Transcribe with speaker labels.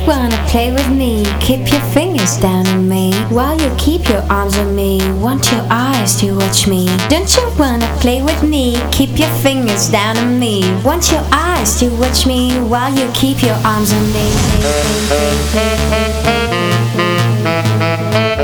Speaker 1: wanna play with me? Keep your fingers down on me while you keep your arms on me. Want your eyes to watch me? Don't you wanna play with me? Keep your fingers down on me. Want your eyes to watch me while you keep your arms on me.